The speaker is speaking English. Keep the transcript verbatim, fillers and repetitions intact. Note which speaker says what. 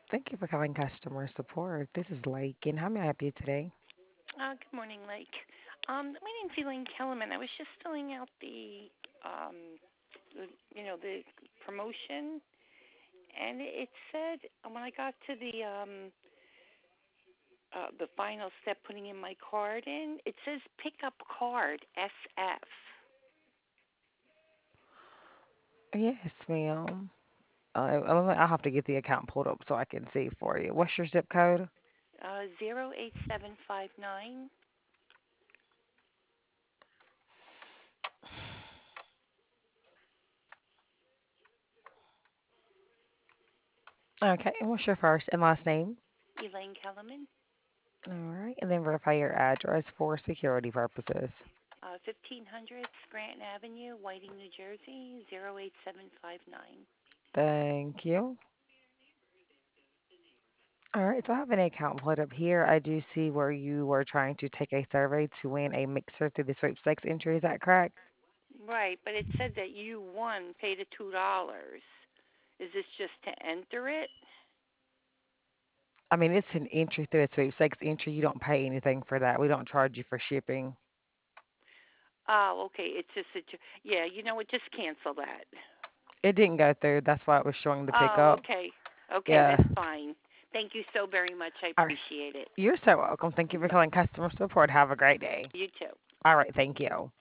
Speaker 1: Thank you for calling customer support. This is Lake, and how may I help you today?
Speaker 2: Uh, good morning, Lake. Um, my name's Elaine Kellerman. I was just filling out the, um, the, you know, the promotion, and it said uh, when I got to the um, uh, the final step, putting in my card in, it says pick up card S F
Speaker 1: Yes, ma'am. Uh, I'll I'll have to get the account pulled up so I can see for you. What's your zip code?
Speaker 2: uh, zero eight seven five nine.
Speaker 1: Okay, and what's your first and last name?
Speaker 2: Elaine Kellerman,
Speaker 1: All right, and then verify your address for security purposes.
Speaker 2: uh, fifteen hundred Scranton Avenue, Whiting, New Jersey, zero eight seven five nine.
Speaker 1: Thank you. All right, so I have an account pulled up here. I do see where you were trying to take a survey to win a mixer through the sweepstakes entry. Is that correct?
Speaker 2: Right, but it said that you won, paid the two dollars. Is this just to enter it?
Speaker 1: I mean, it's an entry through a sweepstakes entry. You don't pay anything for that. We don't charge you for shipping.
Speaker 2: Oh, okay. It's just a, yeah. You know what? Just cancel that.
Speaker 1: It didn't go through. That's why it was showing the
Speaker 2: Oh,
Speaker 1: pickup.
Speaker 2: okay. Okay,
Speaker 1: Yeah.
Speaker 2: that's fine. Thank you so very much. I
Speaker 1: All right.
Speaker 2: appreciate it.
Speaker 1: You're so welcome. Thank you for
Speaker 2: Bye.
Speaker 1: calling customer support. Have a great day.
Speaker 2: You too.
Speaker 1: All right. Thank you.